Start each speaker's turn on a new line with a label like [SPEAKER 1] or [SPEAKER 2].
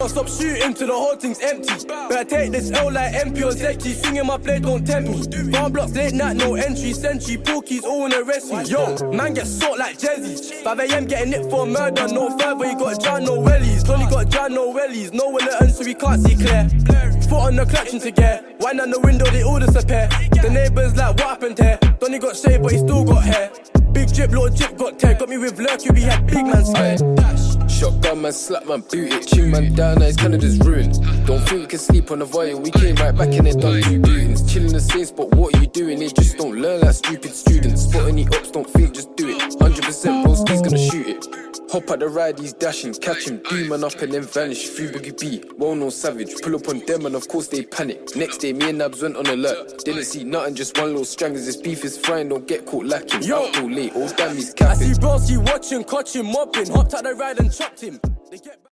[SPEAKER 1] can't stop shooting till the whole thing's empty. Better take this L like MP or Zeki. Singing my play, don't tempt me. Farm blocks, late night, no entry. Sentry, Porkies, all in the rescue. Yo, man get sort like Jezzy. 5 AM getting it for murder. No further, you got John, no wellies. Lonely got John, no wellies. No one to so we can't see clear. Foot on the collection to get. Wine on the window, they all disappear. The neighbours like, what happened here? Donny got shaved, but he still got hair. Big drip, little drip got tear. Got me with Lurky, we had big man scared.
[SPEAKER 2] Shotgun man, slap man, boot it. Chin man down, now his Canada's ruined. Don't think we can sleep on the voyage. We came right back and they done 2 bootings. Chilling the same spot, what are you doing? They just don't learn like stupid students. Spot any ups, don't think, just do it. 100% broski's gonna shoot it. Hop at the ride, he's dashing, catch him, do man up and then vanish. Free Boogie B, well known savage. Pull up on them and of course they panic. Next day, me and Nabs went on alert. Didn't see nothing, just one little strangers. This beef is frying, don't get caught lacking.
[SPEAKER 1] Yo,
[SPEAKER 2] out too late, oh damn he's capping.
[SPEAKER 1] I see Broski watching, catching, mopping. Hopped at the ride and chopped him.